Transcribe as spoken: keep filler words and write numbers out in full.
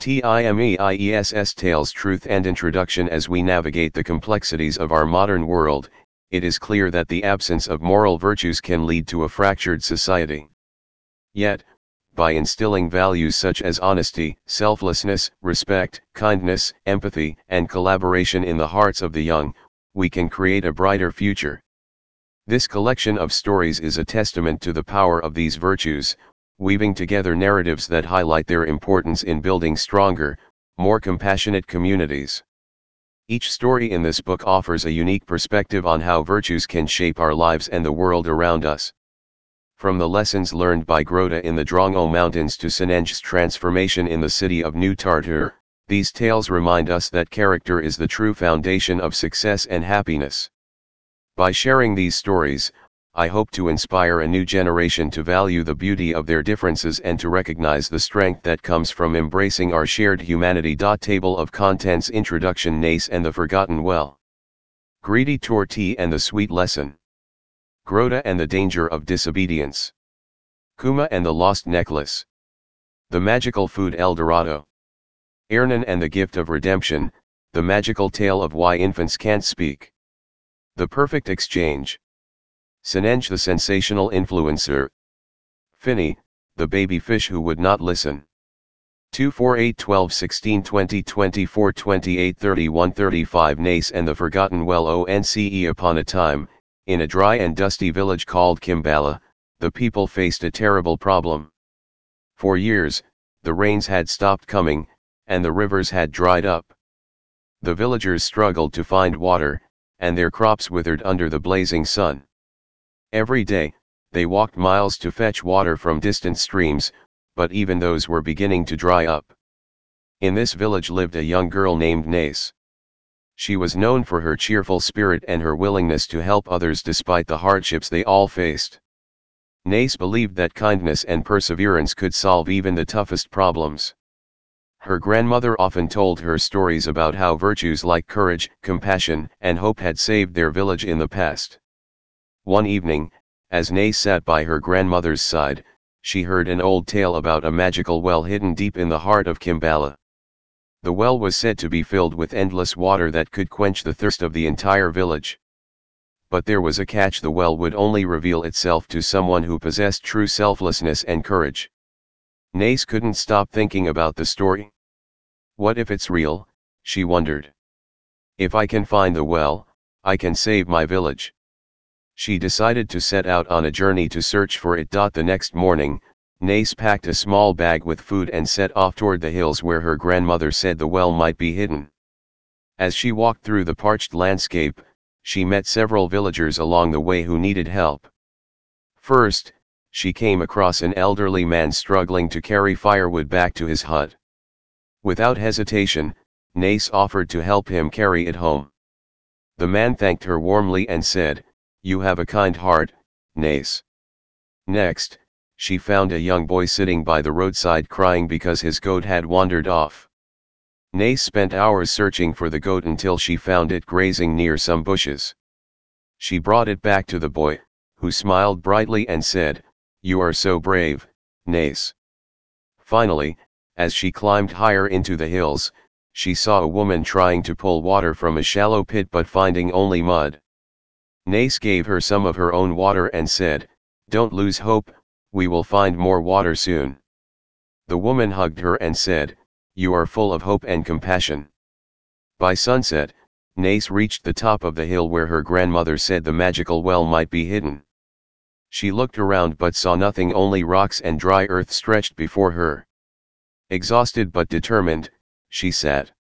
Timeess Tales Truth and Introduction. As we navigate the complexities of our modern world, it is clear that the absence of moral virtues can lead to a fractured society. Yet, by instilling values such as honesty, selflessness, respect, kindness, empathy, and collaboration in the hearts of the young, we can create a brighter future. This collection of stories is a testament to the power of these virtues, weaving together narratives that highlight their importance in building stronger, more compassionate communities. Each story in this book offers a unique perspective on how virtues can shape our lives and the world around us. From the lessons learned by Groda in the Drongo Mountains to Sinanj's transformation in the city of New Tartar, these tales remind us that character is the true foundation of success and happiness. By sharing these stories, I hope to inspire a new generation to value the beauty of their differences and to recognize the strength that comes from embracing our shared humanity. Table of Contents. Introduction. Nace and the Forgotten Well. Greedy Torti and the Sweet Lesson. Groda and the Danger of Disobedience. Kuma and the Lost Necklace. The Magical Food El Dorado. Ernan and the Gift of Redemption, the magical tale of why infants can't speak. The Perfect Exchange. Sinanj the sensational influencer. Finny, the baby fish who would not listen. two four eight twelve sixteen twenty twenty-four twenty-eight thirty-one thirty-five. Nace and the Forgotten Well. Once upon a time, in a dry and dusty village called Kimbala, the people faced a terrible problem. For years, the rains had stopped coming, and the rivers had dried up. The villagers struggled to find water, and their crops withered under the blazing sun. Every day, they walked miles to fetch water from distant streams, but even those were beginning to dry up. In this village lived a young girl named Nace. She was known for her cheerful spirit and her willingness to help others despite the hardships they all faced. Nace believed that kindness and perseverance could solve even the toughest problems. Her grandmother often told her stories about how virtues like courage, compassion, and hope had saved their village in the past. One evening, as Nace sat by her grandmother's side, she heard an old tale about a magical well hidden deep in the heart of Kimbala. The well was said to be filled with endless water that could quench the thirst of the entire village. But there was a catch: the well would only reveal itself to someone who possessed true selflessness and courage. Nace couldn't stop thinking about the story. What if it's real, she wondered. If I can find the well, I can save my village. She decided to set out on a journey to search for it. The next morning, Nace packed a small bag with food and set off toward the hills where her grandmother said the well might be hidden. As she walked through the parched landscape, she met several villagers along the way who needed help. First, she came across an elderly man struggling to carry firewood back to his hut. Without hesitation, Nace offered to help him carry it home. The man thanked her warmly and said, "You have a kind heart, Nace." Next, she found a young boy sitting by the roadside crying because his goat had wandered off. Nace spent hours searching for the goat until she found it grazing near some bushes. She brought it back to the boy, who smiled brightly and said, "You are so brave, Nace." Finally, as she climbed higher into the hills, she saw a woman trying to pull water from a shallow pit but finding only mud. Nace gave her some of her own water and said, "Don't lose hope, we will find more water soon." The woman hugged her and said, "You are full of hope and compassion." By sunset, Nace reached the top of the hill where her grandmother said the magical well might be hidden. She looked around but saw nothing, only rocks and dry earth stretched before her. Exhausted but determined, she sat.